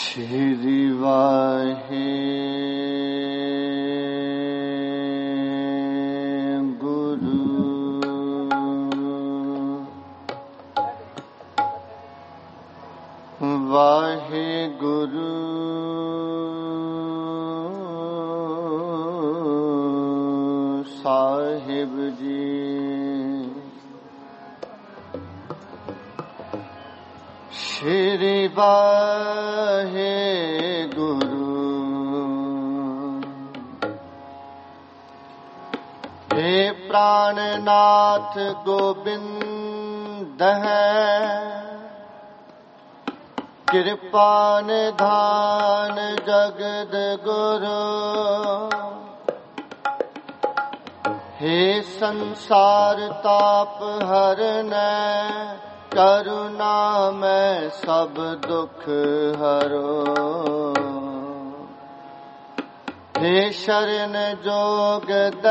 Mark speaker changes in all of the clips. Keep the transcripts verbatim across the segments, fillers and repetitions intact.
Speaker 1: ਸ਼੍ਰੀ ਵਾਹਿਗੁਰੂ ਵਾਹਿਗੁਰੂ ਸਾਹਿਬ ਜੀ। ਸ਼੍ਰੀ ਵਾਹਿਗੁਰੂ हे ਪ੍ਰਾਣਨਾਥ ਗੋਬਿੰਦ ਹੈ, ਕਿਰਪਾ ਨਿਧਾਨ ਜਗਦ ਗੁਰੂ। हे ਸੰਸਾਰ ਤਾਪ ਹਰਨੈ, ਕਰੁਣਾ ਮੈਂ ਸਭ ਦੁਖ ਹਰੋ। हे ਸ਼ਰਨ ਜੋਗ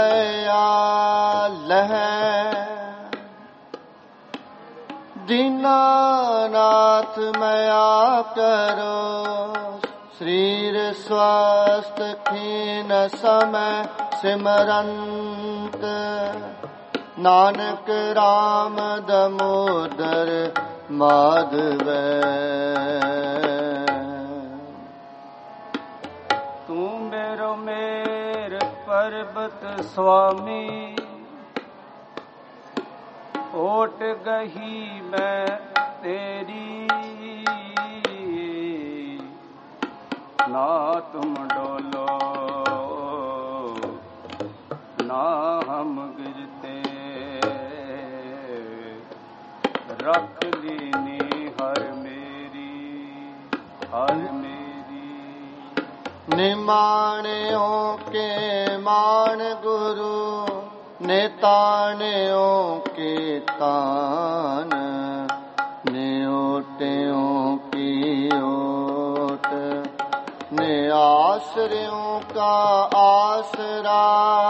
Speaker 1: ਦਇਆਲ ਹੈ, ਦੀਨਾਨਾਥ ਮਇਆ ਕਰੋ। ਸਰੀਰ ਸਵਸਥ ਖੀਨ ਸਮੈ ਸਿਮਰੰਤ, ਨਾਨਕ ਰਾਮ ਦਮੋਦਰ ਮਾਧਵੈ।
Speaker 2: ਤੂੰ ਮੇਰੋ ਮੇਰ ਪਰਬਤ ਸੁਆਮੀ, ਓਟ ਗਹੀ ਮੈਂ ਤੇਰੀ। ਨਾ ਤੁਮ ਡੋਲੋ ਨਾ ਹਮ ਗਿਰਤੇ, ਰੱਖ ਲੀਨੀ ਹਰ ਮੇਰੀ ਹਰ ਮੇਰੀ।
Speaker 1: ਨਿਮਾਣਿਓ ਕੇ ਮਾਣ ਗੁਰੂ, ਨਿਤਾਣਿਓ ਕੇ ਤਾਨ। ਨਿਓਟਿਓ ਕੀ ਓਟ, ਨਿਆਸਰਿਓ ਕਾ ਆਸਰਾ।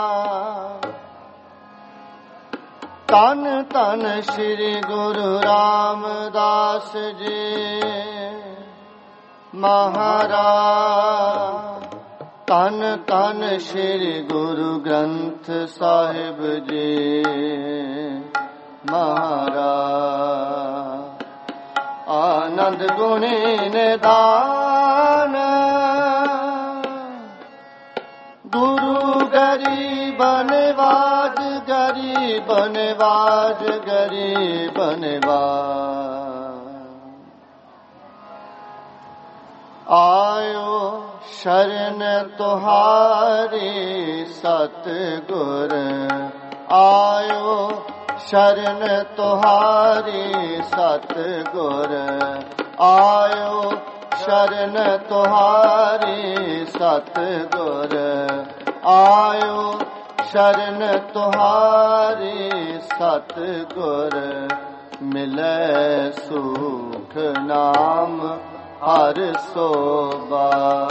Speaker 1: ਧੰਨ ਧੰਨ ਸ਼੍ਰੀ ਗੁਰੂ ਰਾਮਦਾਸ ਜੀ ਮਹਾਰਾਜ। ਧੰਨ ਧੰਨ ਸ਼੍ਰੀ ਗੁਰੂ ਗ੍ਰੰਥ ਸਾਹਿਬ ਜੀ ਮਹਾਰਾਜ। ਆਨੰਦ ਗੁਣੀ ਨਿਧਾਨ, ਗੁਰੂ ਗਰੀਬ ਨਿਵਾਜ, ਗਰੀਬ ਨਿਵਾਜ, ਗਰੀਬ ਨਿਵਾਜ। ਆਇਓ ਸ਼ਰਨ ਤੁਹਾਰੀ ਸਤਿਗੁਰ, ਆਇਓ ਸ਼ਰਨ ਤੁਹਾਰੀ ਸਤਿਗੁਰ। ਆਇਓ ਸ਼ਰਨ ਤੁਹਾਰੀ ਸਤਿਗੁਰ, ਆਇਓ ਸ਼ਰਨ ਤੁਹਾਰੀ ਸਤਿਗੁਰ। ਮਿਲੈ ਸੁਖ ਨਾਮ ਹਰ ਸੋਭਾ,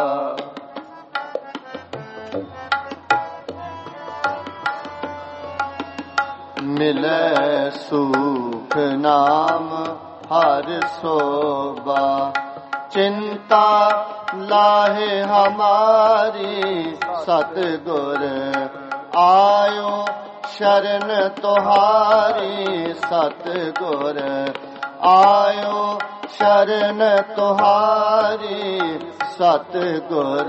Speaker 1: ਮਿਲੈ ਸੁਖ ਨਾਮ ਹਰ ਸੋਭਾ। ਚਿੰਤਾ ਲਾਹੇ ਹਮਾਰੀ ਸਤਿਗੁਰ, ਆਇਓ ਸ਼ਰਨ ਤੁਹਾਰੀ ਸਤਿਗੁਰ। ਆਇਓ ਸ਼ਰਨ ਤੁਹਾਰੀ ਸਤਿਗੁਰ।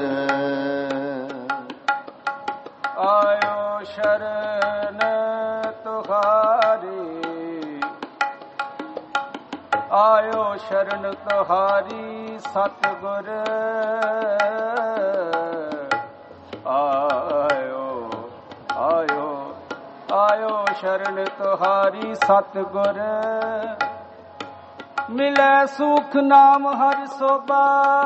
Speaker 2: ਆਇਓ ਸ਼ਰਨ ਤੁਹਾਰੀ, ਆਇਓ ਸ਼ਰਨ ਤੁਹਾਰੀ ਸਤਿਗੁਰ। ਆਇਓ ਆਇਓ ਆਇਓ ਸ਼ਰਨ ਤੁਹਾਰੀ ਸਤਿਗੁਰ। ਮਿਲੈ ਸੁਖ ਨਾਮ ਹਰਿ ਸੋਭਾ,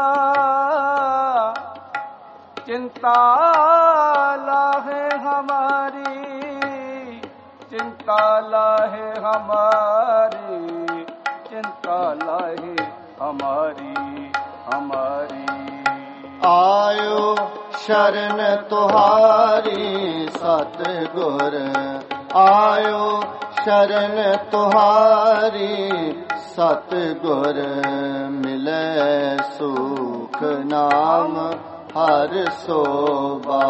Speaker 2: ਚਿੰਤਾ ਲਾਹੇ ਹਮਾਰੀ, ਚਿੰਤਾ ਲਾਹੇ ਹਮਾਰੀ, चिंता लाहे हमारी हमारी।
Speaker 1: आयो शरण तुहारी सतगुर, आयो शरण तुहारी सतगुर मिलै सुख नाम हर सोबा।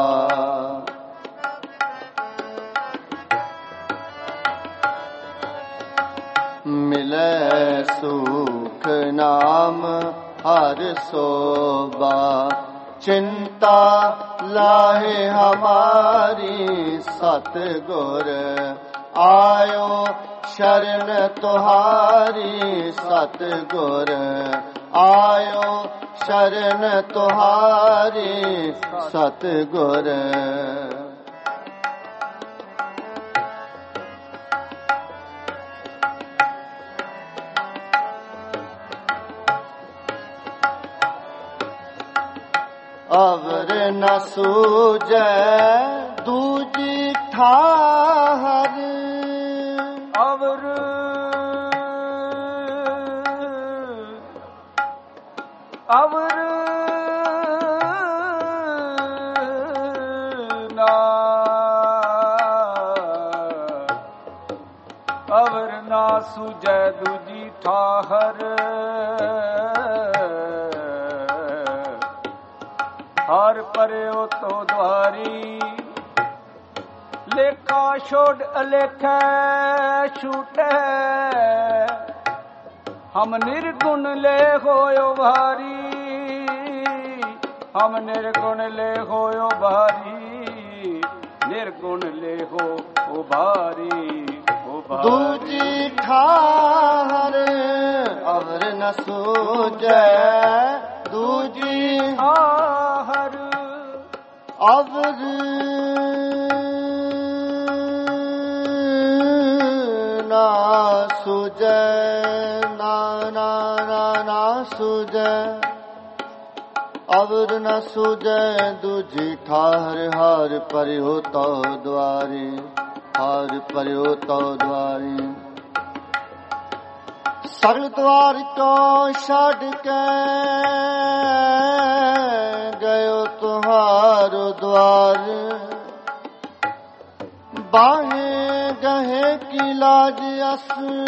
Speaker 1: मिलै सुख नाम हर सोबा। चिंता लाहे हमारी सतगुर आयो शरण तुहारी सतगुर आयो शरण तुहारी सतगुर। अवर न सूझै दूजी ठाहर
Speaker 2: अवर अवर ना अवर ना सूझै दूजी ठाहर। हर परयो तो द्वारी लेखा छोड़ अलेखा छूटे। हम निर्गुण ले होयो भारी हम निर्गुण ले होयो भारी निर्गुण ले हो ओ भारी ओ भारी।
Speaker 1: दूजी ठाहर अवर न सूझै दूजी
Speaker 2: आहर
Speaker 1: अवर ना सूझै ना ना ना ना सूझै अवर न सूझै दूजी ठाहर। हार परियो तो द्वारी हार परियो तो द्वारी। सर्व द्वार को छड़ के गयो तुहारो द्वार। बाहे गहे की लाज अस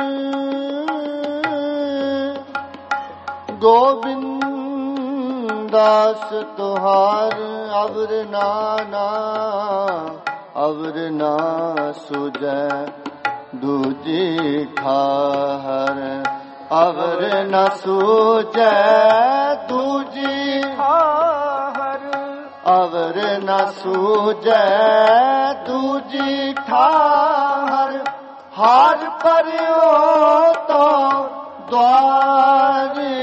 Speaker 1: गोविंदास तुहार। अवर नाना अवर ना सूझै दूजी ठाहर। अवर न सूझै दूजी
Speaker 2: आहर
Speaker 1: अवर न सूझै दूजी ठाहर। हार परियो तो द्वारी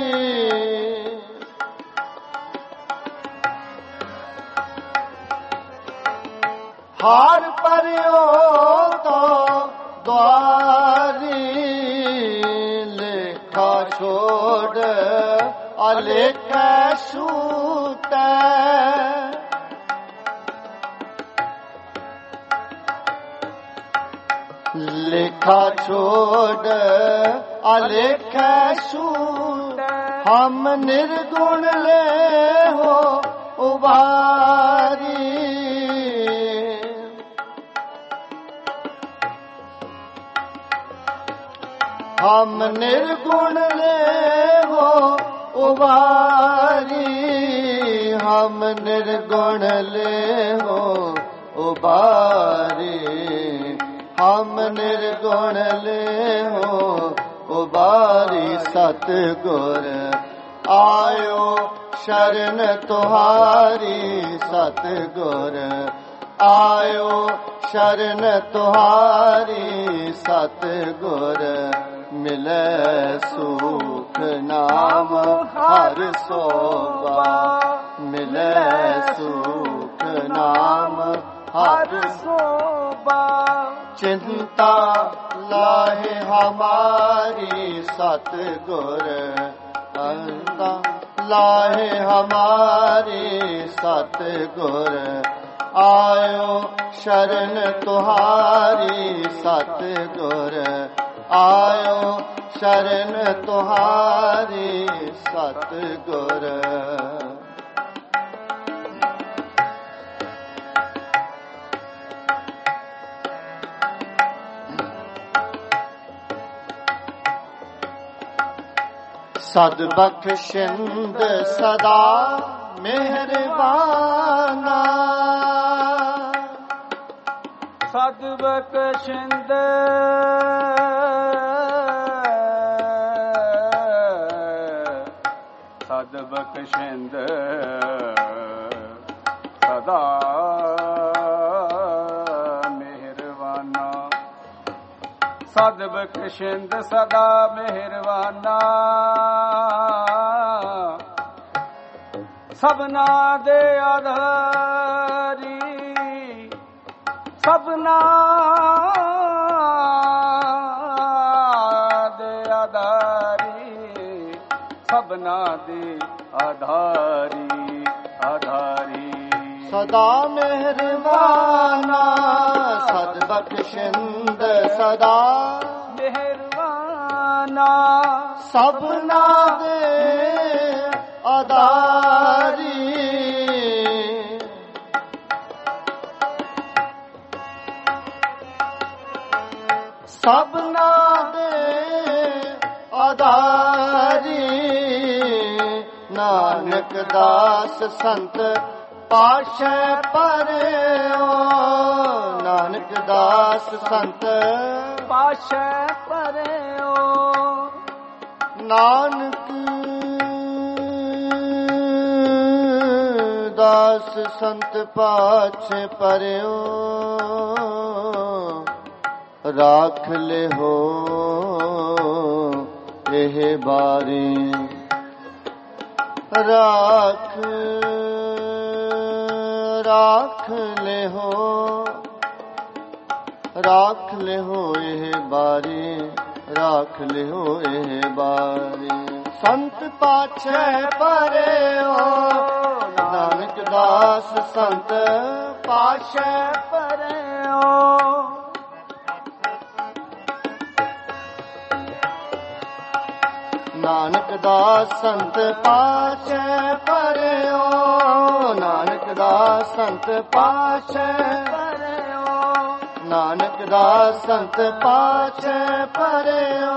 Speaker 1: हार परियो तो द्वारी। लेखा छोड़ अलेखा छूटै। लेखा छोड़ अलेखा छूटै। हम निर्गुण ले हो उबारी। हम निर्गुण ले हो उबारी। हम निर्गुण ले हो उबारी। हम निर्गुण ले हो उबारी। सतगुर आयो शरण तुहारी सतगुर आयो शरण तुहारी सतगुर। मिलै सुख नाम हर सोबा। मिलै सुख नाम हर
Speaker 2: सोबा।
Speaker 1: चिंता लाहे हमारी सतगुर अंदा लाहे हमारी सतगुर। आयो शरण तुहारी सतगुर आयो शरण तुहारी सतगुर। ਸਦ ਬਖਸ਼ਿੰਦ ਸਦਾ ਮਿਹਰਬਾਨਾ
Speaker 2: ਸਦ ਬਖਸ਼ਿੰਦ ਸਦ ਬਖਸ਼ਿੰਦ ਸਦਾ ਮਿਹਰਬਾਨਾ ਸਦ ਬਖਸ਼ਿੰਦ ਸਦਾ ਮਿਹਰਬਾਨਾ ਸਭਨਾ ਦੇ ਆਧਾਰੀ ਸਭਨਾ ਦੇ ਆਧਾਰੀ ਸਭਨਾ ਦੇ ਆਧਾਰੀ ਆਧਾਰੀ
Speaker 1: ਸਦਾ ਮਿਹਰਬਾਨਾ ਸਦ ਬਖਸ਼ਿੰਦ ਸਦਾ
Speaker 2: ਮਿਹਰਬਾਨਾ
Speaker 1: ਸਭਨਾ ਦੇ ਆਧਾਰੀ ਸਭਨਾ ਦੇ ਆਧਾਰੀ ਨਾਨਕ ਦਾਸ ਸੰਤ ਪਾਸ਼ੈ ਪਰਿਓ ਨਾਨਕ ਦਾਸ ਸੰਤ
Speaker 2: ਪਾਸ਼ੈ ਪਰਿਓ
Speaker 1: ਨਾਨਕ ਦਾਸ ਸੰਤ ਪਾਛੇ ਪਰਿਓ ਰਾਖ ਲਿਹੋ ਇਹ ਬਾਰੀ ਰਾਖ ਰਾਖ ਲਿਹੋ ਰਾਖ ਲਿਹੋ ਇਹ ਬਾਰੀ ਰਾਖ ਲਿਹੋ ਇਹ ਬਾਰੀ ਸੰਤ ਪਾਛੈ ਪਰਿਓ ਨਾਨਕ ਦਾਸ ਸੰਤ ਪਾਛੈ
Speaker 2: ਪਰਿਓ
Speaker 1: ਨਾਨਕ ਦਾਸ ਸੰਤ ਪਾਛੈ ਪਰਿਓ ਨਾਨਕ ਦਾਸ ਸੰਤ ਪਾਛੈ
Speaker 2: ਪਰਿਓ
Speaker 1: ਨਾਨਕ ਦਾਸ ਸੰਤ ਪਾਛੈ ਪਰਿਓ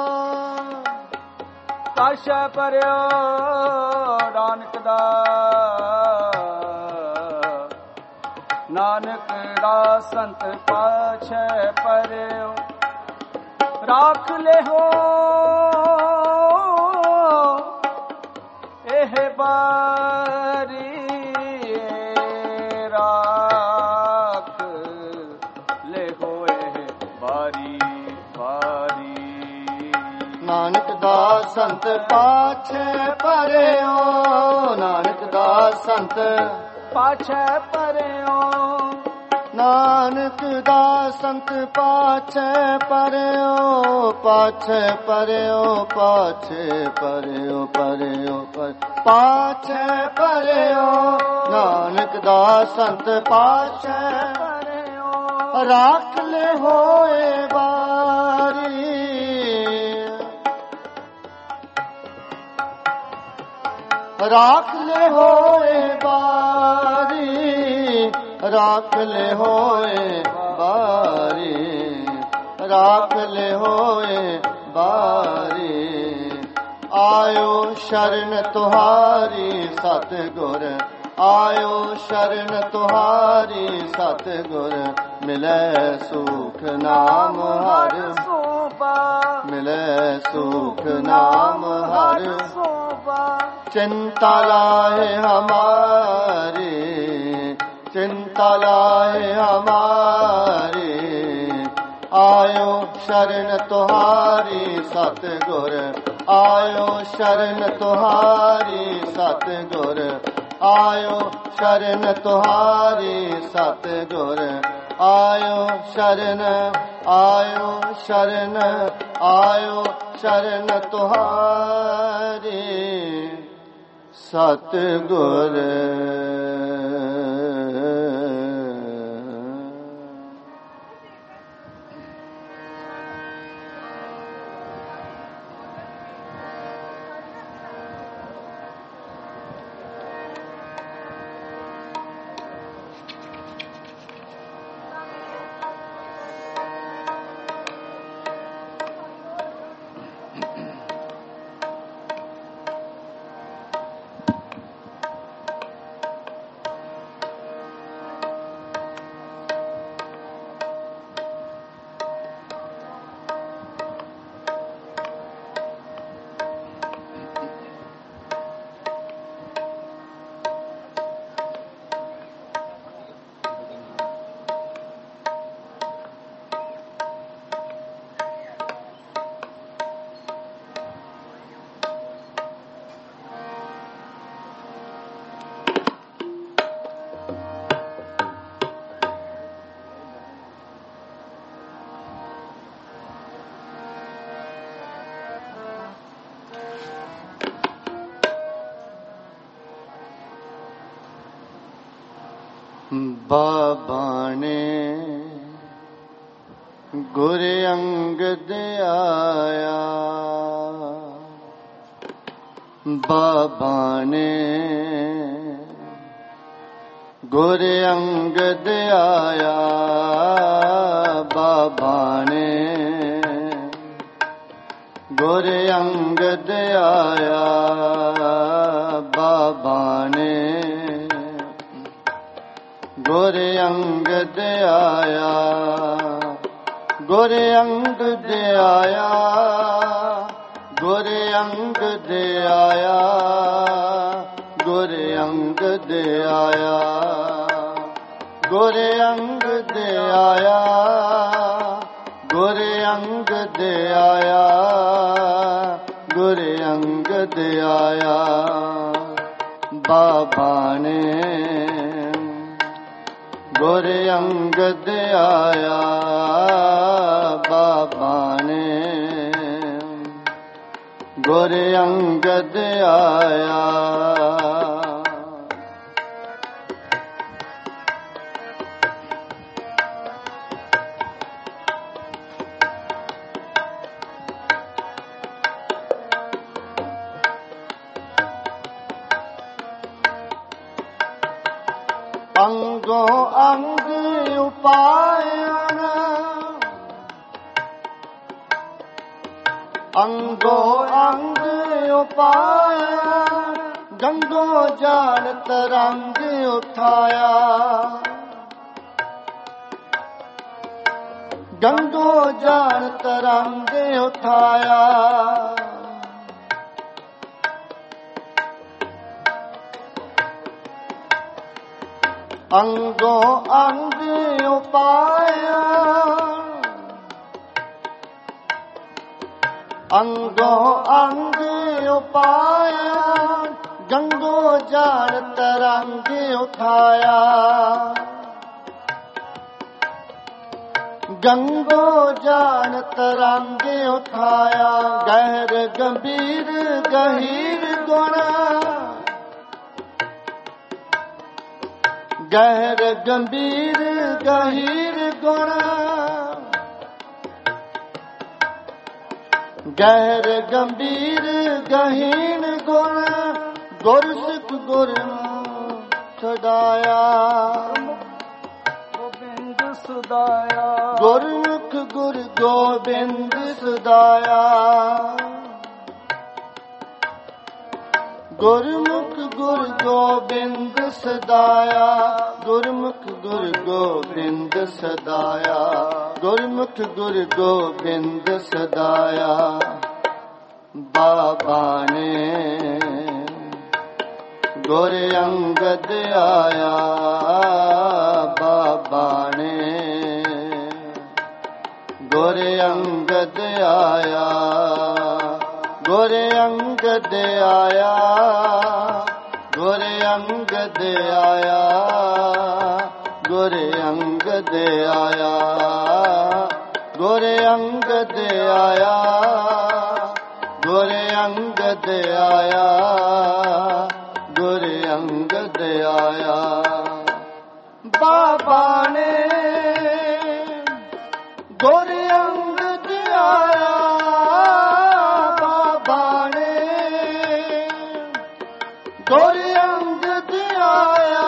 Speaker 2: ਪਾਸ਼ੈ ਪਰਿਓ ਨਾਨਕ ਦਾ ਨਾਨਕ ਦਾ ਸੰਤ ਪਾਛੈ ਪਰਿਓ ਰਾਖ ਲਿਹੋ ਇਹ ਬਾਰੀ ਰਾਖ ਲਿਹੋ ਇਹ ਬਾਰੀ ਬਾਰੀ
Speaker 1: ਨਾਨਕ ਦਾਸ ਸੰਤ ਪਾਛੈ ਪਰਿਓ ਨਾਨਕ ਦਾਸ ਸੰਤ
Speaker 2: ਪਾਛੈ ਪਰਿਓ
Speaker 1: ਨਾਨਕ ਦਾਸ ਸੰਤ ਪਾਛੈ ਪਰਿਓ ਪਾਛੈ ਪਰਿਓ ਪਾਛੈ ਪਰਿਓ ਪਰਿਓ ਪਾਛੈ ਪਰਿਓ ਨਾਨਕ ਦਾਸ ਸੰਤ ਪਾਛੈ
Speaker 2: ਪਰਿਓ
Speaker 1: ਰਾਖ ਲੈ ਹੋਏ ਬਾਰੀ ਰਾਖ ਲੈ ਹੋਏ ਬਾਰੀ ਰਾਖ ਲੈ ਹੋਏ ਬਾਰੀ ਰਾਖ ਲੈ ਹੋਏ ਬਾਰੀ ਆਇਓ ਸ਼ਰਨ ਤੁਹਾਰੀ ਸਤਿਗੁਰ ਆਇਓ ਸ਼ਰਨ ਤੁਹਾਰੀ ਸਤਿਗੁਰ ਮਿਲੈ ਸੁਖ ਨਾਮ ਹਰ
Speaker 2: ਸੋਭਾ
Speaker 1: ਮਿਲੈ ਸੁਖ ਨਾਮ ਹਰ
Speaker 2: ਸੋਭਾ
Speaker 1: चिंता लाए हमारी चिंता लाए हमारी आयो शरण तुहारी सतगुर आयो शरण तुहारी सतगुर आयो शरण तुहारी सतगुर आयो शरण आयो शरण आयो शरण तुहारी सतगुर ਬਾਬਾ ਨੇ ਗੁਰ ਅੰਗਦ ਆਇਆ, ਬਾਬਾ ਨੇ ਗੁਰ ਅੰਗਦ ਆਇਆ, ਬਾਬਾ ਨੇ ਗੁਰ ਅੰਗਦ ਆਇਆ, ਬਾਬਾ ਨੇ ਗੁਰ ਅੰਗਦ ਆਇਆ, ਗੁਰ ਅੰਗਦ ਆਇਆ, ਗੁਰ ਅੰਗਦ ਆਇਆ, ਗੁਰ ਅੰਗਦ ਆਇਆ, ਗੁਰ ਅੰਗਦ ਆਇਆ, ਗੁਰ ਅੰਗਦ ਆਇਆ, ਗੁਰ ਅੰਗਦ ਆਇਆ, ਬਾਬਾ ਨੇ ਗੁਰ ਅੰਗਦ ਆਇਆ, ਬਾਬਾ ਨੇ ਗੁਰ ਅੰਗਦ ਆਇਆ। ਅੰਗੋ ਅੰਗ ਉਪਾਇਣ, ਅੰਗੋ ਅੰਗ ਉਪਾਇਣ, ਗੰਗੋ ਜਾਣਤ ਰੰਗ ਉਠਾਇਆ, ਗੰਗੋ ਜਾਣਤ ਰੰਗ ਉਠਾਇਆ, ਅੰਗੋ ਅੰਗ ਉਪਾਇਆ, ਅੰਗੋ ਅੰਗ ਉਪਾਇਆ, ਗੰਗੋ ਜਾਣਤ ਰੰਗ ਉਠਾਇਆ, ਗੰਗੋ ਜਾਣਤ ਰੰਗ ਉਠਾਇਆ, ਗਹਿਰ ਗੰਭੀਰ ਗਹੀਰ ਗੁਣ, ਗਹਿਰ ਗੰਭੀਰ ਗਹੀਰ ਗੁਣ, ਗਹਿਰ ਗੰਭੀਰ ਗਹੀਨ ਗੁਣ, ਗੁਰ ਸਿੱਖ ਗੁਰ ਸਦਾਇਆ,
Speaker 2: ਗੋਬਿੰਦ ਸਦਾਇਆ,
Speaker 1: ਗੁਰਮੁਖ ਗੁਰ ਗੋਬਿੰਦ ਸਦਾਇਆ, ਗੁਰਮੁਖ ਗੁਰ ਗੋਬਿੰਦ ਸਦਾਇਆ, ਗੁਰਮੁਖ ਗੁਰ ਗੋਬਿੰਦ ਸਦਾਇਆ, ਗੁਰਮੁਖ ਗੁਰ ਗੋਬਿੰਦ ਸਦਾਇਆ, ਬਾਬਾ ਨੇ ਗੁਰ ਅੰਗਦ ਆਇਆ, ਬਾਬਾ ਨੇ ਗੁਰ ਅੰਗਦ ਆਇਆ, ਗੁਰ ਅੰਗਦ ਆਇਆ, ਗੁਰ ਅੰਗਦ ਆਇਆ, ਗੁਰ ਅੰਗਦ ਆਇਆ, ਗੁਰ ਅੰਗਦ ਆਇਆ, ਗੁਰ ਅੰਗਦ ਆਇਆ, ਗੁਰ ਅੰਗਦ ਆਇਆ, ਬਾਬਾ ਨੇ ਗੁਰ ਅੰਗਦ ਆਇਆ, ਗੁਰ ਅੰਗਦ ਆਇਆ,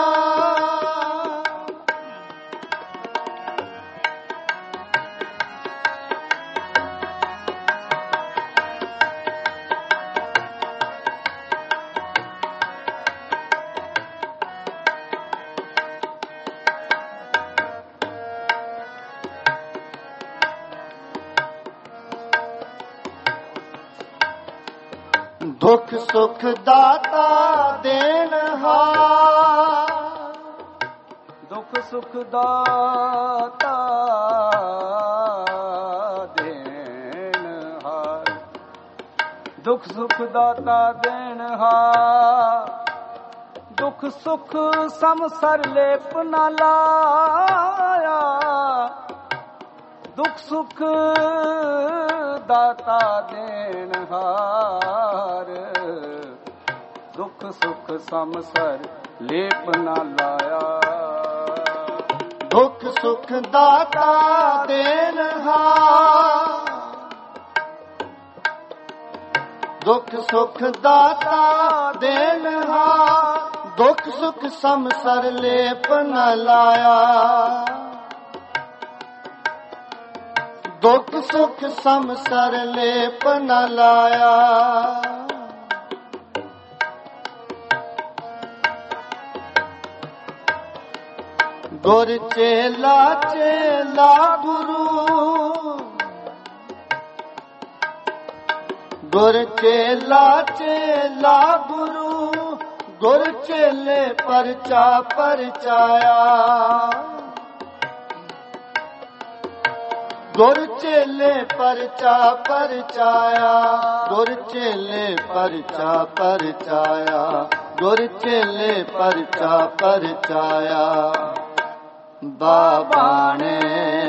Speaker 1: ਦੁਖ ਸੁਖ ਦਾਤਾ ਦੇਨਹਾਰ,
Speaker 2: ਦੁਖ ਸੁਖ ਦਾਤਾ ਦੇਨਹਾਰ, ਦੁਖ ਸੁਖ ਦਾਤਾ ਦੇਨਹਾਰ, ਦੁਖ ਸੁਖ ਸਮਸਰ ਲੇਪ ਨਾ ਲਾਇਆ, ਦੁਖ ਸੁਖ ਦਾਤਾ ਦੇਨਹਾਰ, ਦੁਖ ਸੁਖ ਸਮਸਰ ਲੇਪ ਨਾ ਲਾਇਆ,
Speaker 1: ਦੁੱਖ ਸੁਖ ਦਾਤਾ ਦੇਨਹਾਰ, ਦੁੱਖ ਸੁਖ ਦਾਤਾ ਦੇਨਹਾਰ, ਦੁੱਖ ਸੁਖ ਸਮਸਰ ਲੇਪ ਨ ਲਾਇਆ, ਦੁੱਖ ਸੁਖ ਸਮਸਰ ਲੇਪ ਨ ਲਾਇਆ। ਗੁਰ ਚੇਲਾ ਚੇਲਾ ਗੁਰੂ, ਗੁਰ ਚੇਲਾ ਚੇਲਾ ਗੁਰੂ, ਗੁਰ ਚੇਲੇ ਪਰਚਾ ਪਰਚਾਇਆ, ਗੁਰ ਚੇਲੇ ਪਰਚਾ ਪਰਚਾਇਆ, ਗੁਰ ਚੇਲੇ ਪਰਚਾ ਪਰਚਾਇਆ, ਗੁਰ ਚੇਲੇ ਪਰਚਾ ਪਰਚਾਇਆ। ਬਾਬਾ ਨੇ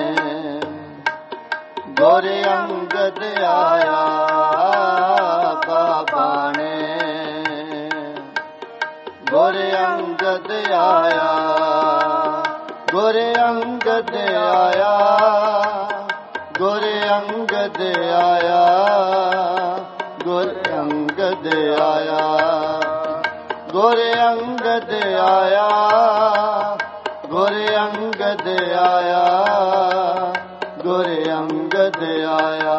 Speaker 1: ਗੁਰ ਅੰਗਦ ਆਇਆ, ਬਾਬਾ ਨੇ ਗੁਰ ਅੰਗਦ ਆਇਆ, ਗੁਰ ਅੰਗਦ ਆਇਆ, ਗੁਰ ਅੰਗਦ ਆਇਆ, ਗੁਰ ਅੰਗਦ ਆਇਆ, ਗੁਰ ਅੰਗਦ ਆਇਆ, ਗੁਰ ਅੰਗਦ ਆਇਆ, ਗੁਰ ਅੰਗਦ ਆਇਆ।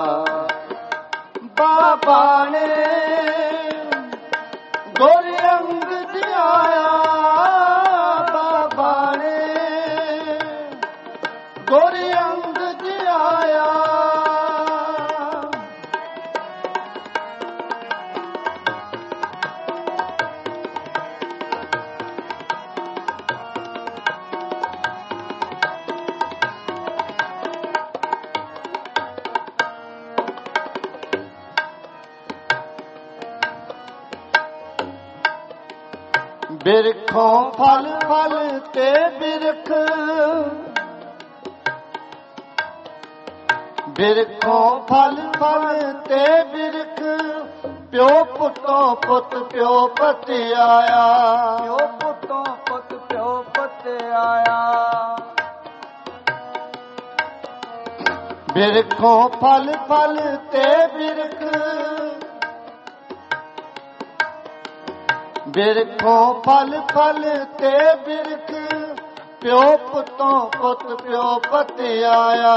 Speaker 1: ਬਾਬਾ ਨੇ ਗੁਰ ਅੰਗਦ ਆਇਆ, ਬਾਬਾ ਨੇ ਗੁਰ ਅੰਗਦ ਆਇਆ। ਬਿਰਖੋਂ ਫਲ ਫਲ ਤੇ ਬਿਰਖ, ਬਿਰਖੋਂ ਫਲ ਫਲ ਤੇ ਬਿਰਖ, ਪਿਓ ਪੁੱਤੋਂ ਪੁੱਤ ਪਿਓ ਪਤ ਆਇਆ,
Speaker 2: ਪਿਓ ਪੁੱਤੋਂ ਪੁੱਤ ਪਿਓ ਪਤ ਆਇਆ।
Speaker 1: ਬਿਰਖੋਂ ਫਲ ਫਲ ਤੇ ਬਿਰਖ, ਬਿਰਖੋਂ ਫਲ ਫਲ ਤੇ ਬਿਰਖ, ਪਿਓ ਪੁੱਤੋਂ ਪੁੱਤ ਪਿਓ ਪਤ ਆਇਆ,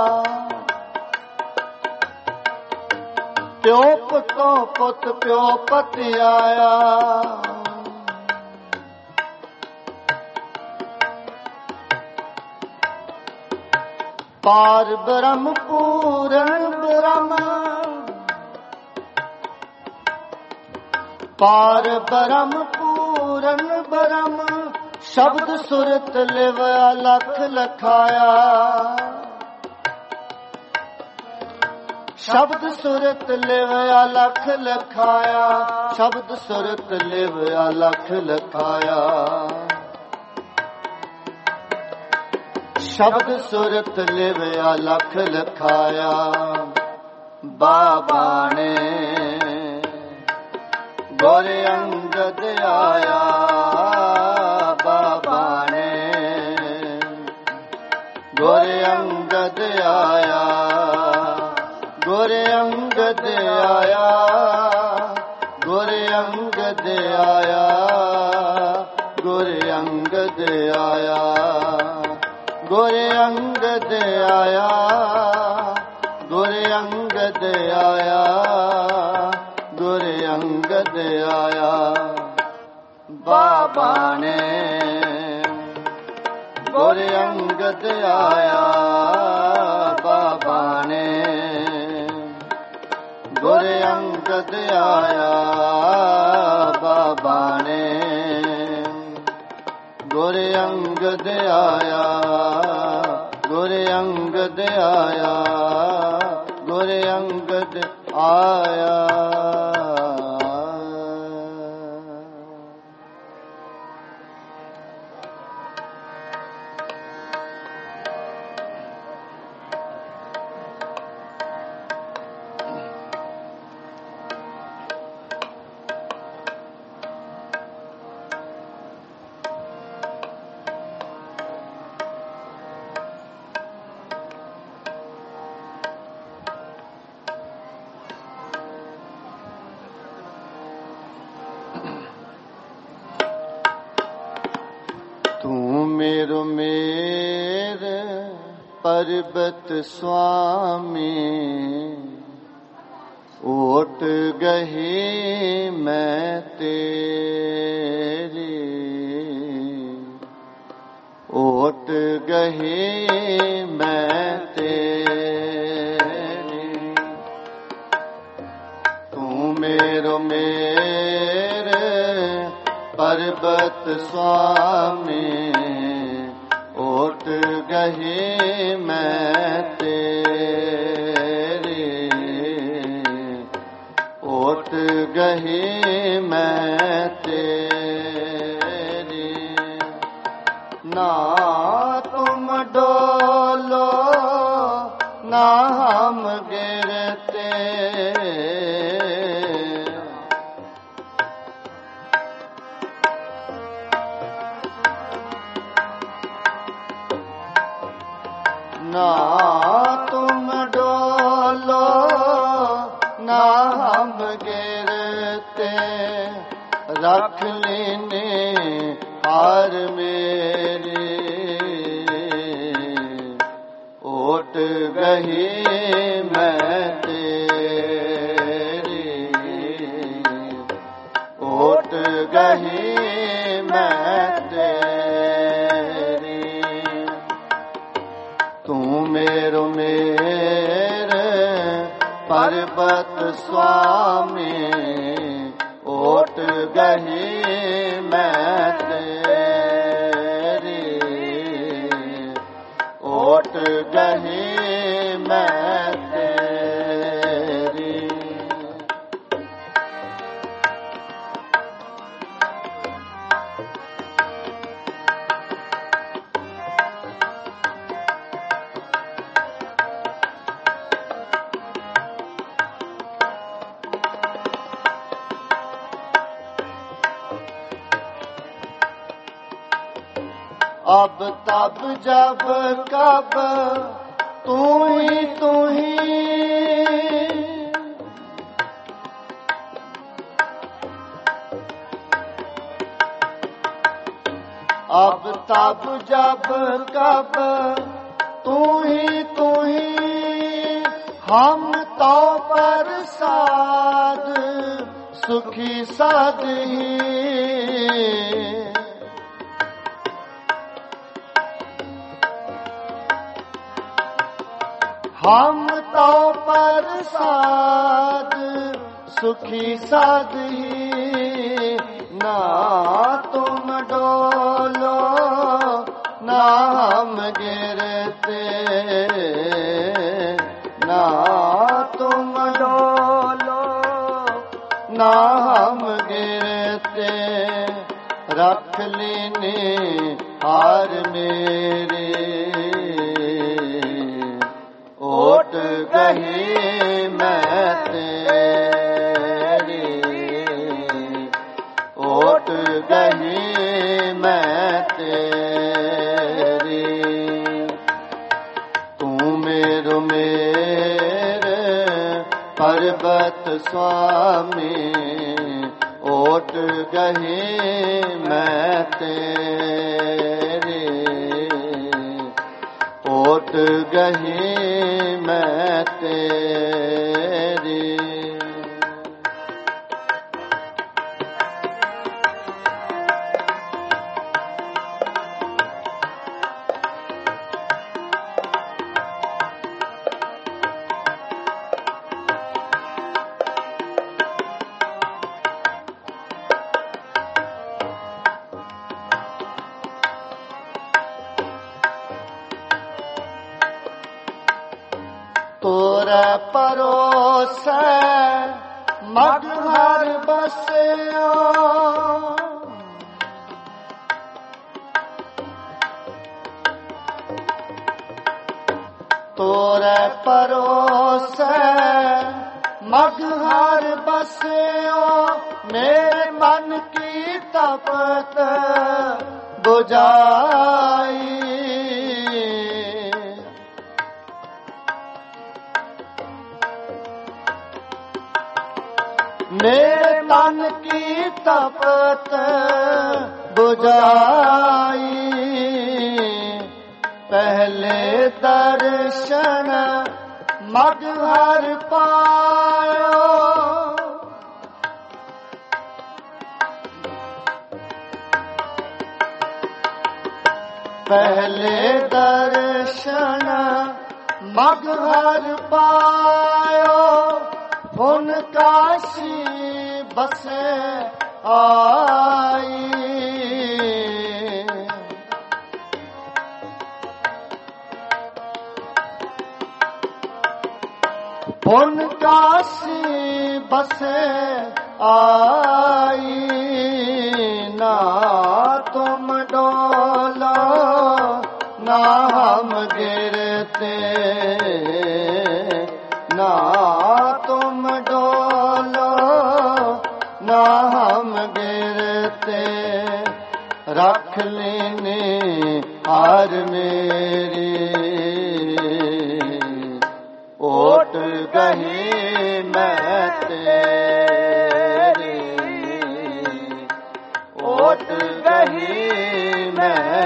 Speaker 1: ਪਿਓ ਪੁੱਤੋਂ ਪੁੱਤ ਪਿਓ ਪਤ ਆਇਆ। ਪਾਰ ਬ੍ਰਹਮ ਪੂਰਨ ਬ੍ਰਹਮ, ਪਾਰ ਬ੍ਰਹਮ ਪੂਰਨ ਬ੍ਰਹਮ, ਸ਼ਬਦ ਸੁਰਤ ਲਿਵਿਆ ਲਖ ਲਖਾਇਆ, ਸ਼ਬਦ ਸੁਰਤ ਲਿਵਿਆ ਲਖ ਲਖਾਇਆ, ਸ਼ਬਦ ਸੁਰਤ ਲਿਵਿਆ ਲਖ ਲਖਾਇਆ, ਸ਼ਬਦ ਸੁਰਤ ਲਿਵਿਆ ਲਖ ਲਖਾਇਆ। ਬਾਬਾ ਨੇ ਗੁਰ ਅੰਗਦ ਆਇਆ, ਬਾਬਾ ਨੇ ਗੁਰ ਅੰਗਦ ਆਇਆ, ਗੁਰ ਅੰਗਦ ਆਇਆ, ਗੁਰ ਅੰਗਦ ਆਇਆ, ਗੁਰ ਅੰਗਦ ਆਇਆ, ਗੁਰ ਅੰਗਦ ਆਇਆ, ਗੁਰ ਅੰਗਦ ਆਇਆ, ਗੁਰ ਅੰਗਦ ਆਇਆ। ਬਾਬਾ ਨੇ ਗੁਰ ਅੰਗਦ ਆਇਆ, ਬਾਬਾ ਨੇ ਗੁਰ ਅੰਗਦ ਆਇਆ, ਬਾਬਾ ਨੇ ਗੁਰ ਅੰਗਦ ਆਇਆ, ਗੁਰ ਅੰਗਦ ਆਇਆ, ਗੁਰ ਅੰਗਦ ਆਇਆ। तू मेरो मेर पर्वत स्वामी, ओट गही मैं तेरी, ओट गही मैं तेरी। तू मेरो मेरे पर्वत स्वामी, ओट गही मैं तेरी, ओट गही मैं तेरी। ना तुम डोलो ना हम गिरते, ना तुम डोलो ना हम गिरते। रख लेने हार मेरी, ओट गही मैं तेरी, ओट गही मैं तेरी। तू मेरो मेरे पर्वत स्वामी, ओट गही मैं तेरी, ओट गही मैं तेरी। अब तब जब कब तू ही तू ही, अब तब जब कब तू ही तू ही। हम तो प्रसाद सुखी साध ही, हम तो प्रसाद सुखी साधी। ना तुम डोलो ना हम गिरते, ना तुम डोलो ना हम गिरते। रख लेने हार मेरे, ओट गही मैं तेरी, ओट गही मैं तेरी। तू मेरो मेरे पर्वत स्वामी, ओट गही मैं तेरी, ओट गही मैं तेरी। तोरे परोस मगहर बसियो, तोरे परोस मगहर बसियो। मेरे मन की तपत बुझाई, मेरे मन की तपत बुझाई। ਦਰਸ਼ਨ ਮਗ ਹਰ ਪਾਇਓ। ਪਹਿਲੇ ਦਰਸ਼ਨ ਮਗ ਹਰ ਪਾਇਓ। ਹੁਣ ਕਾਸ਼ੀ ਬਸੇ ਆਈ। ਹੁਣ ਕਾਸ਼ੀ ਬਸੇ ਆਈ। ਨਾ ਤੁਮ ਡੋलो ना हम गिरते। ना तुम डोलो ना हम गिरते। रख लेने हार मेरी ओट गही मैं तेरी। ओट गही मैं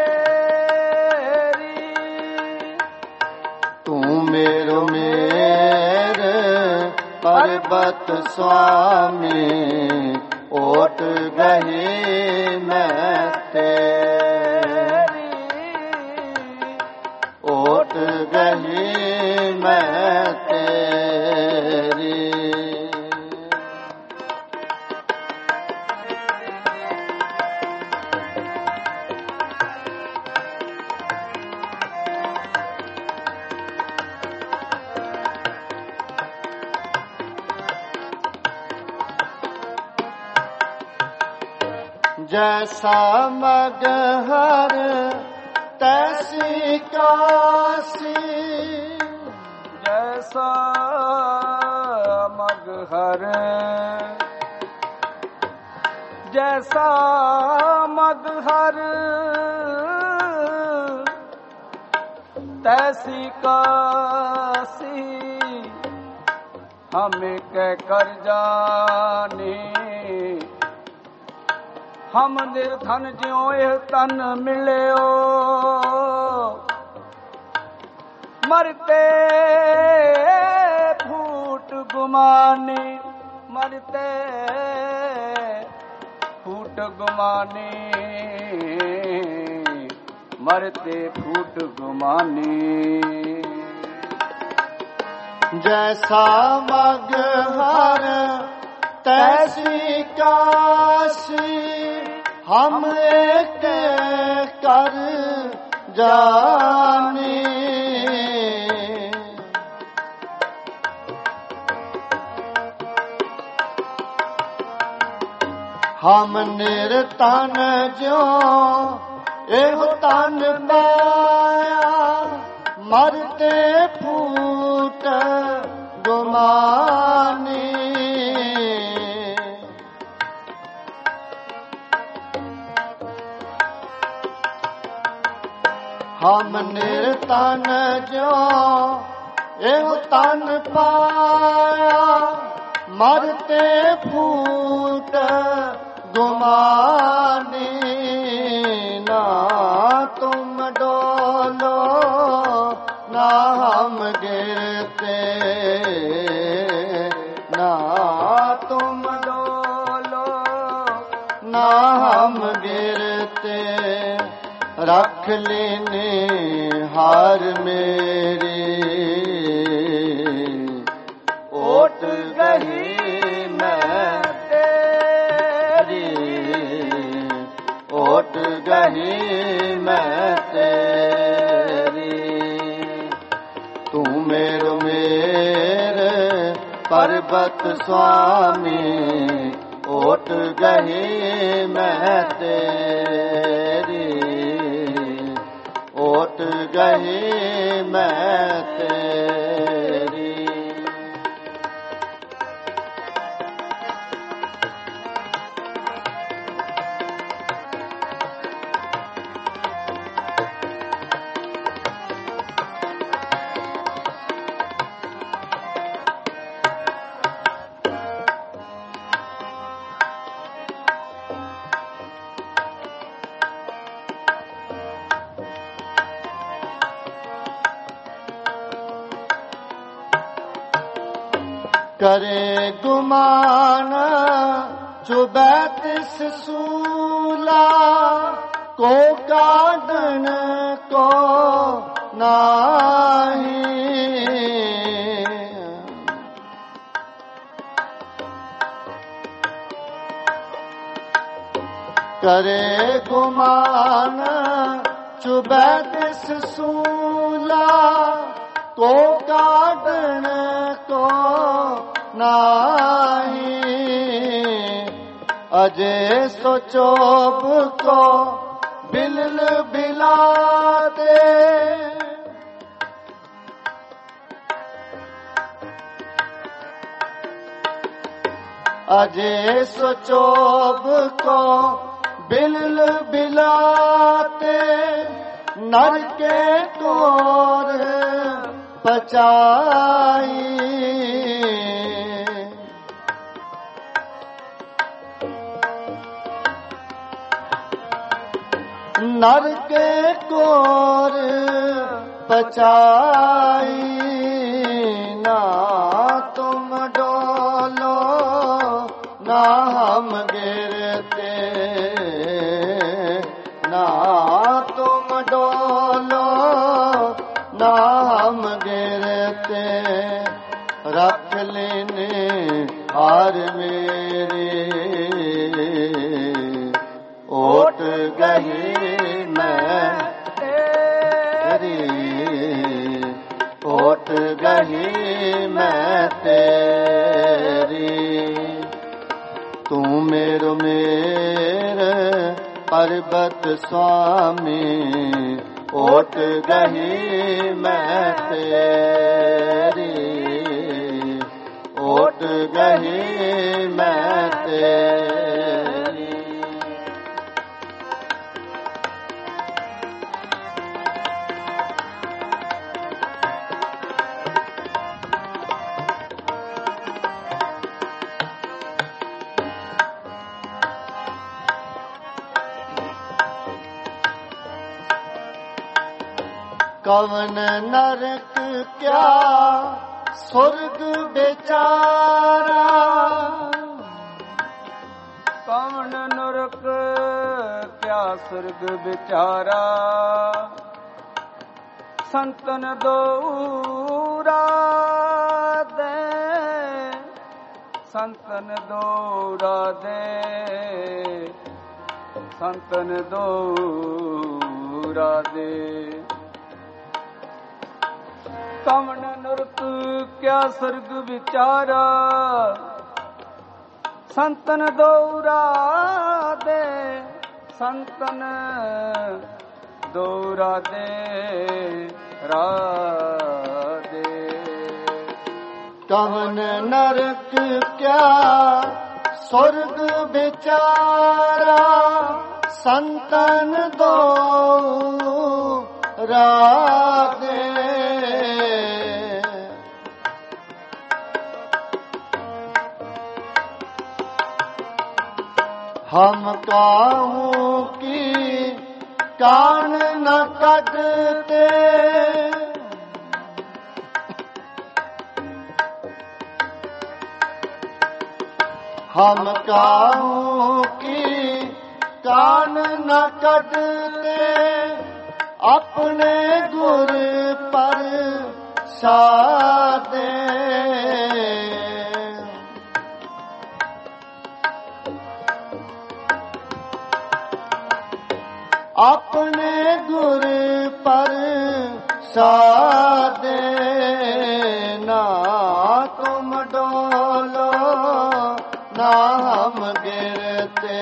Speaker 1: मेरो मेर पर्वत स्वामी। ओट गही मैं तेरी। ओट गही मैं तेरी। जैसा मगहर तैसी काशी।
Speaker 2: जैसा मगहर जैसा मगहर तैसी काशी। हमें कह कर जाने हम निर्धन ज्यों यह तन मिलियो। मरते फूट गुमाने। मरते फूट गुमाने। मरते फूट गुमाने।
Speaker 1: जैसा मगहर तैसी काशी। हम एक कर जाने। हम निरतन ज्यों एह तन पाया। मरते फूट गुमाने। हम निर्तन ज्यों एह तन पाया। मरते फूट गुमाने। ना तुम डोलो ना हम गिरते। ना तुम डोलो ना हम गिरते। रख लेने हार मेरी ओट गही मैं तेरी। ओट गही मैं तेरी। तू मेरो मेर पर्वत स्वामी। ओट गही मैं तेरी। ओट गही मैं तेरी। करे गुमान चुबै तिस सूला को काढन को नाही। करे गुमान चुबै तिस सूला को काढन को नाही। अजे सोचोब को बिलल बिलाते अजे सोचोब को बिलल बिलाते नर के कोर पचाई। नर के कोर पचाई। ना तुम डोलो ना हम गिरते, ना तुम डोलो ना हम गिरते। रख लेने हार मेरे ओट गही मैं तेरी, ओट गही मैं तेरी। तू मेरो मेर पर्वत स्वामी ओट गही मैं तेरी, ओट गही मैं तेरी। कवन नरक क्या स्वर्ग बेचारा,
Speaker 2: कवन नरक क्या स्वर्ग बेचारा। संतन दौरा दे, संतन दौरा दे, संतन दौरा दे। कवन नरक क्या स्वर्ग विचारा, संतन दौरा दे, संतन दौरा दे रा दे।
Speaker 1: कवन नरक क्या स्वर्ग विचारा, संतन दौरा दे। हम काहू की कान न कटते, हम काहू की कान न कटते। अपने गुर पर सादे, अपने गुर पर सादे। ना तुम डोलो ना हम गिरते,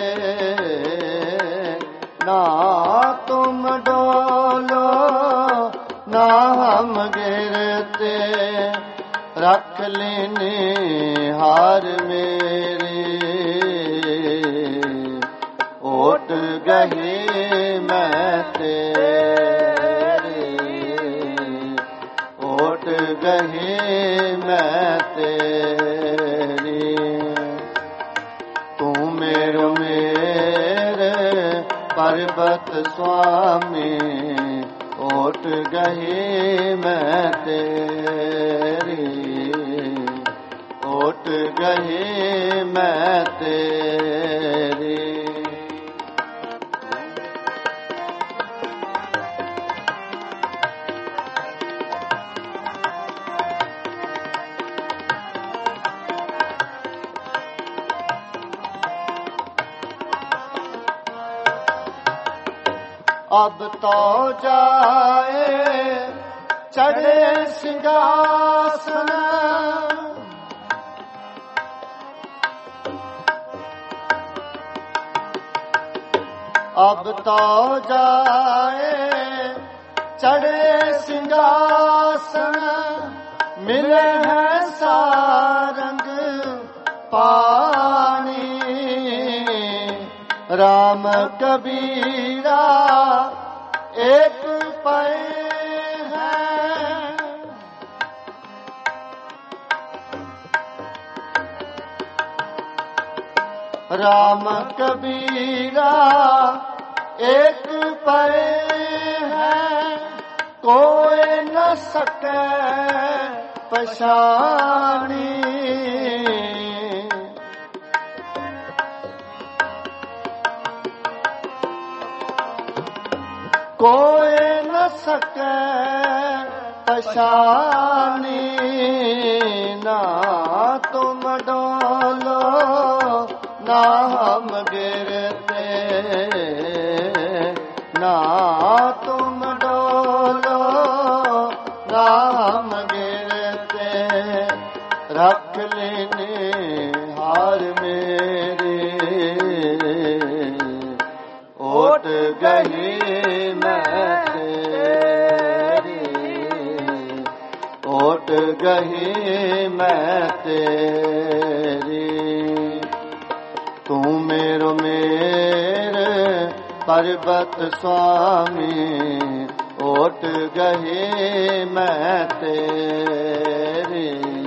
Speaker 1: ना तुम डोलो ना हम गिरते। रख लेने हार मेरे ओट गही मैं तेरी, ओट गही मैं तेरी। तू मेरो मेरे पर्वत स्वामी ओट गही मैं तेरी, ਓਟ ਗਹੀ ਮੈਂ ਤੇਰੀ। अब तो जाए चढ़े सिंहासन, अब तो जाए चढ़े सिंहासन, मिले हैं सारंग पानी। राम कबीरा एक पै है, राम कबीरा एक पै है, कोई न सके पहचानी। कोई न सके पहचानी। ना तुम डोलो ना हम गिरते, ना तुम डोलो ना हम गिरते। रख लेने हार मेरे ओट गही मैं तेरी। ओट गही मैं तेरी। तू मेरो मेरे पर्वत स्वामी। ओट गही मैं तेरी।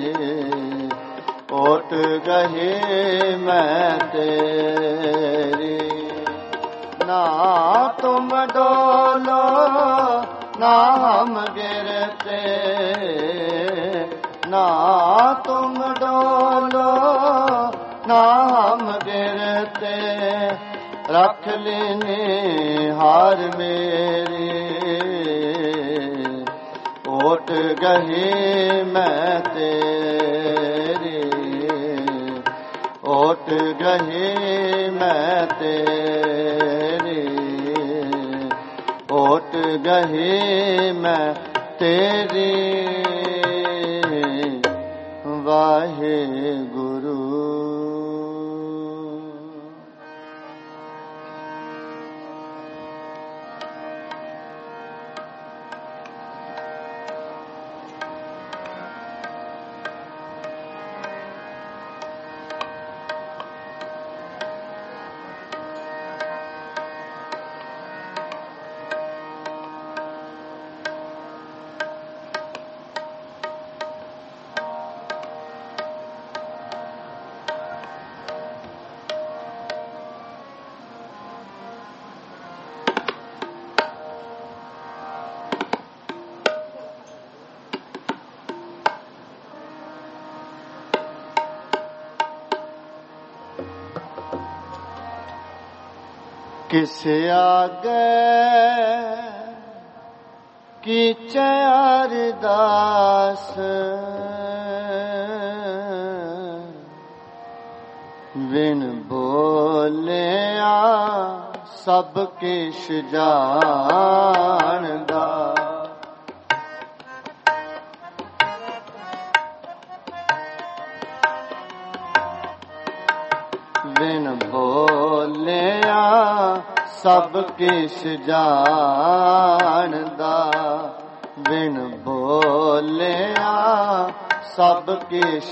Speaker 1: ओट गही मैं तेरी। ना तुम डोलो ना हम गिरते, ना तुम डोलो ना हम गिरते। रख लेने हार मेरी ओट गही मैं तेरी। ओट गही मैं तेरी। ओट गही मैं तेरी। वाहे गुरु। किस आगे कीचे अरदास, बिन बोलिया सब किश जानदा। बिन बोलिया सब किश जानदा। बिन बोलिया सब किश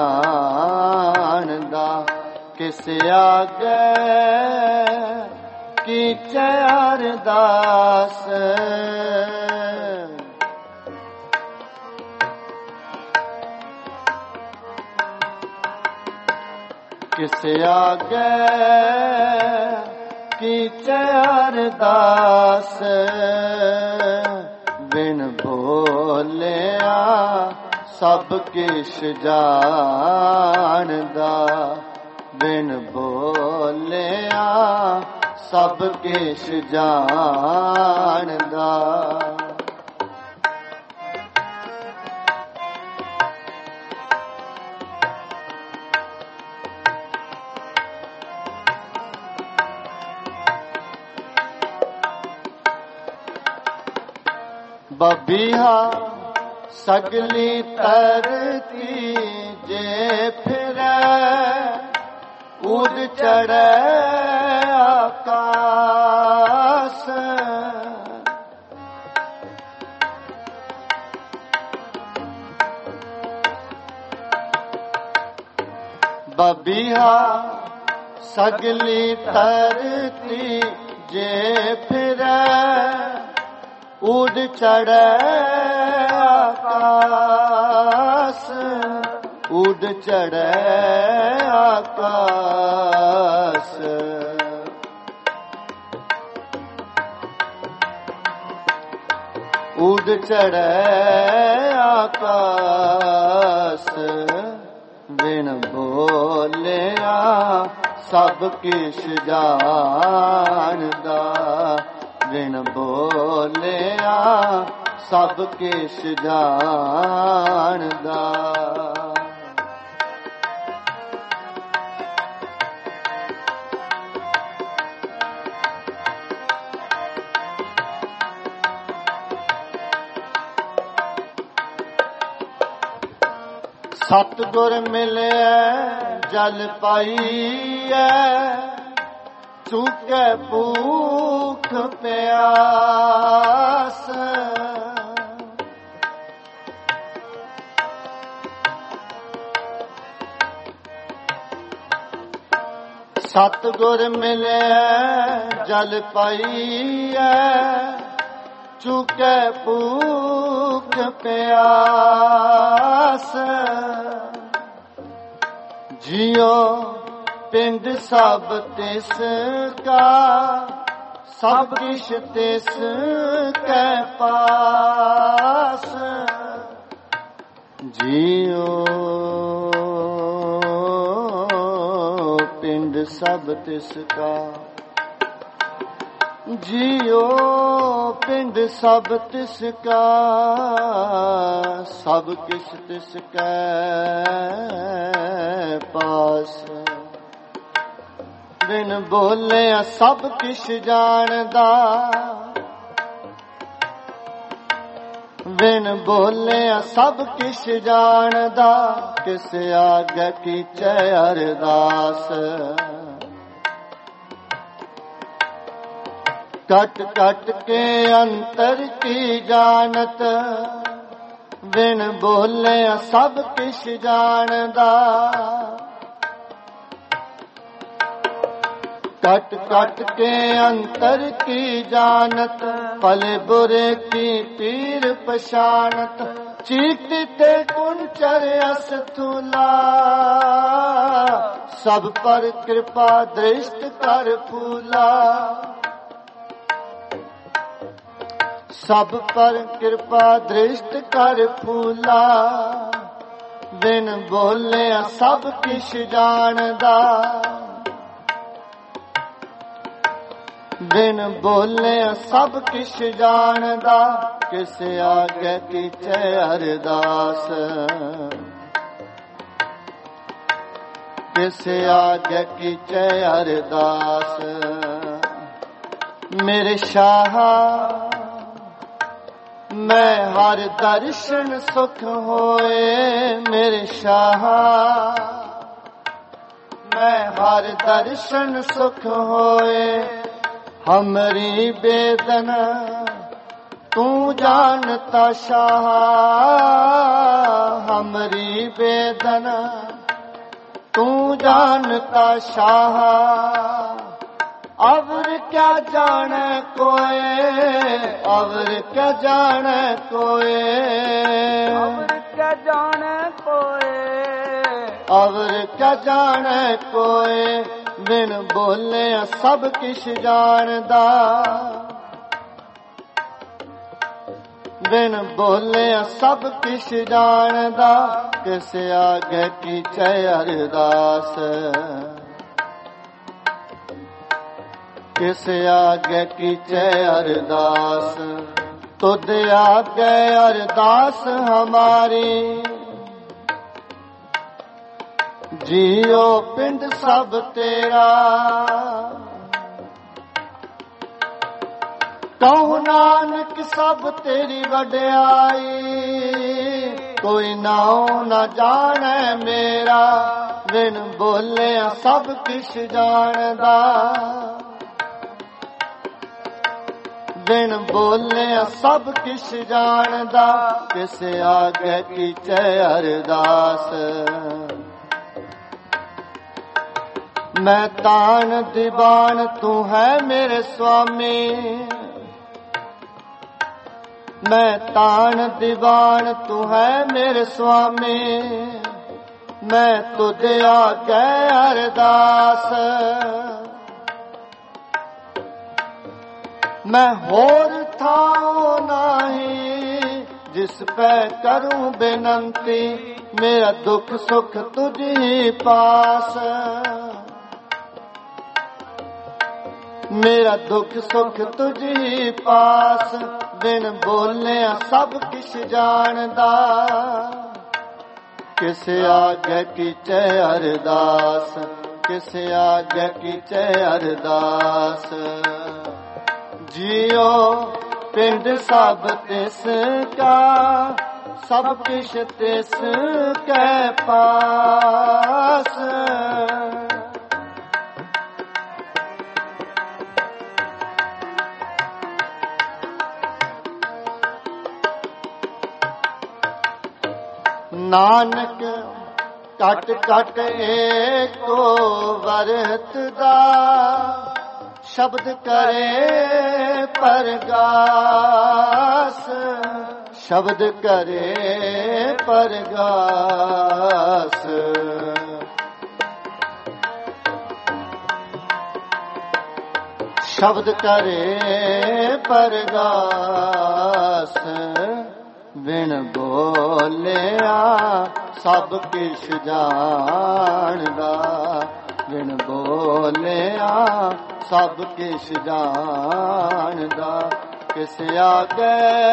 Speaker 1: जानदा। किस आगे कीचे अरदास, किस आगे कीचे अरदास। बिन बोलिया सब ਸਭ ਕਿਛ ਜਾਣਦਾ, ਬਿਨ ਬੋਲਿਆ ਸਭ ਕਿਛ ਜਾਣਦਾ। ਬਬੀਹਾ ਸਗਲੀ ਧਰਤੀ ਜੇ ਫਿਰੈ, ਉਡ ਚੜ੍ਹੈ ਆਕਾਸ। ਬਬੀਹਾ ਸਗਲੀ ਧਰਤੀ ਜੇ ਫਿਰੈ, ਉਡ ਚੜ੍ਹੈ ਆਕਾਸ। ਉਡ ਚੜ੍ਹੈ ਆਕਾਸ। ਉਡ ਚੜ੍ਹੈ ਆਕਾਸ। ਬਿਨ ਬੋਲਿਆ ਸਭ ਕਿਛ ਜਾਣਦਾ, ਬਿਨ ਬੋਲਿਆ ਸਭ ਕਿਛ ਜਾਣਦਾ। ਸਤਿਗੁਰ ਮਿਲਿਆ ਜਲ ਪਾਈਐ, ਚੁਕੇ ਭੂਖ ਪਿਆਸ। ਸਤਿਗੁਰ ਮਿਲਿਆ ਜਲ ਪਾਈਐ, ਚੁਕੇ ਭੂਖ ਪਿਆਸ। ਜਿਉ ਪਿੰਡ ਸਭ ਤਿਸ ਕਾ, ਸਭ ਕਿਛ ਤਿਸ ਕੈ ਪਾਸ। ਜਿਉ ਪਿੰਡ ਸਭ ਤਿਸ ਕਾ, ਜਿਉ ਪਿੰਡ ਸਭ ਤਿਸ ਕਾ, ਸਭ ਕਿਛ ਤਿਸ ਕੈ ਪਾਸ। ਬਿਨ ਬੋਲਿਆ ਸਭ ਕਿਛ ਜਾਣਦਾ, ਬਿਨ ਬੋਲਿਆ ਸਭ ਕਿਛ ਜਾਣਦਾ। ਕਿਸ ਆਗੇ ਕੀਚੈ ਅਰਦਾਸ। ਕਟ ਕਟ ਕੇ ਅੰਤਰ ਕੀ ਜਾਣਤ, ਬਿਨ ਬੋਲਿਆ ਸਭ ਕਿਛ ਜਾਣਦਾ। कट कट के अंतर की जानत, भले बुरे की पीर पशानत। चीकती ते कुंचर अस्थूला, सब पर कृपा दृष्ट कर फूला। सब पर कृपा दृष्ट कर फूला, बिन बोले सब किश जानदा। बिन बोले सब किश जानदा, किस आगे कीचे अरदास। किस आगे कीचे अरदास। मेरे शाह मैं हर दर्शन सुख होए, मेरे शाह मैं हर दर्शन सुख होए। हमरी बेदना तू जानता शाह, हमरी बेदना तू जानता शाह। अवर क्या जाने कोए, अवर क्या जाने कोए,
Speaker 2: अवर क्या जाने कोए,
Speaker 1: अवर क्या जाने कोए। बिन बोले सब किश जानदा, बिन बोलिया सब किश जानदा, किस आगे कीचे अरदास। किस आगे कीचे अरदास, तुद आगे अरदास हमारी। जियो पिंड सब तेरा, कहूँ नानक सब तेरी वड्याई। कोई नाओ न जाने मेरा, बिन बोले सब किश जानदा। बिन बोले सब किश जानदा, किस आगे कीचे अरदास। मैं तान दीवान तू है मेरे स्वामी। मैं तान दीवान तू है मेरे स्वामी। मैं तुझ आगे अरदास। मैं होर थाओ नाही, जिस पे करूं बेनंती। मेरा दुख सुख तुझ ही पास। मेरा दुख सुख तुझ ही पास। बिन बोले सब किश जानदा, किस आगे कीचे अरदास। किस आगे कीचे अरदास। जियो पिंड सब तिसका, सब किश तिस के पास। नानक कट कट एको वरतदा, शब्द करे परगास। शब्द करे परगास। शब्द करे परगास। बिन बोलिया सब किश जानदा। बिन बोलिया सब किश जानदा, किस आगे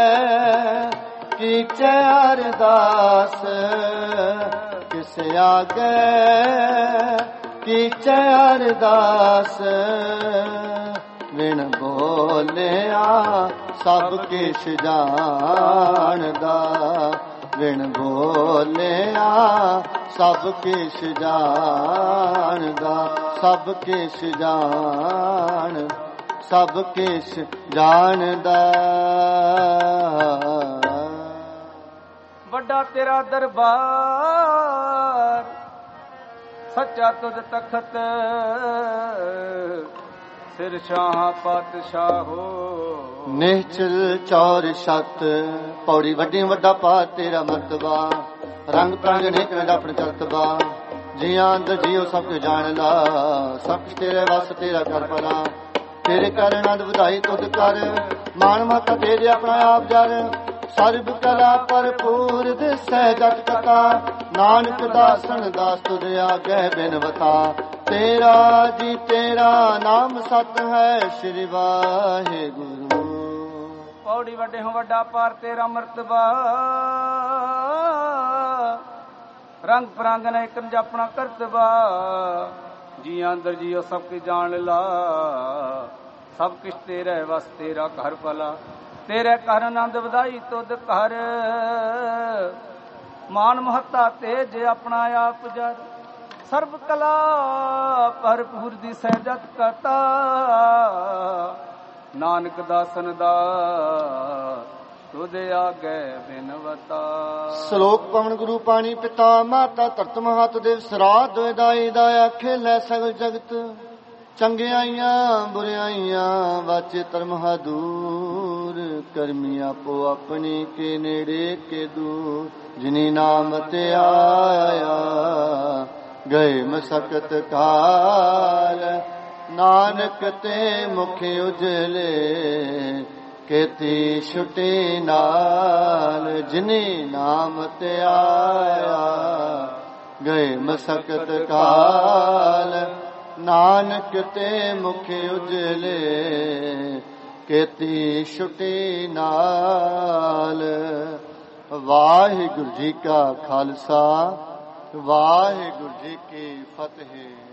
Speaker 1: कीचे अरदास। किस आगे कीचे अरदास। बिन बोलिया सब किश जानदा। बिन बोलिया सब किश जानदा। सब किश जान, सब किश जानदा।
Speaker 2: ਵੱਡਾ ਤੇਰਾ ਦਰਬਾਰ, ਸੱਚਾ ਤੁਧ ਤਖਤ। ਸਿਰ ਸ਼ਾਹ ਪਾਤਸ਼ਾਹੋ,
Speaker 1: ਨਿਹਚਲ ਚੌਰ ਛਤ। ਪੌੜੀ ਵੱਡੀ ਵੱਡਾ ਪਾ ਤੇਰਾ ਮਰਤਬਾ। ਰੰਗ ਪ੍ਰੰਗ ਨੇਕ ਨਡਾਪਣ ਚਰਤਬਾ। ਜੀਆਂ ਅੰਦਰ ਜੀਓ ਸਭ ਕੁ ਜਾਣਦਾ। ਸਭ ਕੁਛ ਤੇਰੇ ਵਸ ਤੇਰਾ ਕਰ ਭਲਾ। ਤੇਰੇ ਕਰ ਆਨੰਦ ਵਧਾਈ ਤੁਧ ਕਰ। ਮਾਨ ਮਹਤਾ ਤੇਰੇ ਆਪਣਾ ਆਪ ਜਰ। ਸਰਬ ਕਲਾ ਭਰਪੂਰ ਦਿਸੈ ਜਗ ਕਥਾ। ਨਾਨਕ ਦਾਸਨ ਦਾਸ ਤੁਧ ਆਗੇ ਬਿਨਵਤਾ। ਤੇਰਾ ਜੀ ਤੇਰਾ ਨਾਮ ਸਤ ਹੈ ਸ਼੍ਰੀ ਵਾਹਿਗੁਰੂ।
Speaker 2: ਪੌੜੀ ਵੱਡੇ ਹੋ ਵੱਡਾ ਪਾਰ ਤੇਰਾ ਮਰਤਬਾ। ਰੰਗ ਪਰੰਗ ਨੇ ਇੱਕ ਆਪਣਾ ਕਰਤਬਾ। ਜੀ ਅੰਦਰ ਜੀਓ ਸਭ ਕੁਝ ਜਾਣ ਲਾ। ਸਭ ਕੁਛ ਤੇਰੇ ਵਸ ਤੇਰਾ ਘਰ ਭਲਾ। ਤੇਰੇ ਘਰ ਆਨੰਦ ਵਧਾਈ ਤੁਧ ਘਰ। ਮਾਨ ਮਹੱਤਾ ਤੇਜ ਆਪਣਾ ਆਪ ਜਰ। ਸਰਬ ਕਲਾ ਭਰਪੂਰ ਦੀ ਸਹਿਜਤ ਕਰਤਾ। ਨਾਨਕ ਦਾਸਨ ਦਾ ਤੁਧ ਆਗੇ ਬਿਨਵਤਾ।
Speaker 1: ਸ਼ਲੋਕ ਪਵਨ ਗੁਰੂ ਪਾਣੀ ਪਿਤਾ ਮਾਤਾ ਧਰਤ ਮਹਤ ਦੇਵ ਸਰਾਧ ਦਾਈ ਦਾ ਆਖੇ ਲੈ ਸਗਲ ਜਗਤ। ਚੰਗਿਆਈਆਂ ਬੁਰਿਆਈਆਂ ਵਾਚੇ ਧਰਮ ਦੂਰ। ਕਰਮੀ ਆਪੋ ਆਪਣੀ ਕੇ ਨੇੜੇ ਕੇ ਦੂਰ। ਜਿਨੀ ਨਾਮ ਤੇ ਆਇਆ ਗਏ ਮਸਕਤ ਕਾਲ। ਨਾਨਕ ਤੇ ਮੁਖ ਉਜਲੇ ਕੀਤੀ ਛੁਟੀ ਨਾਲ ਜਿਨੀ ਨਾਮ ਤੇ ਆਇਆ ਗਏ ਮਸਕਤ ਕਾਲ ਨਾਨਕ ਤੇ ਮੁਖ ਉਜਲੇ ਕੀਤੀ ਛੁਟੀ ਨਾਲ। ਵਾਹਿਗੁਰੂ ਜੀ ਕਾ ਖਾਲਸਾ ਵਾਹਿਗੁਰੂ ਜੀ ਕੀ ਫਤਿਹ।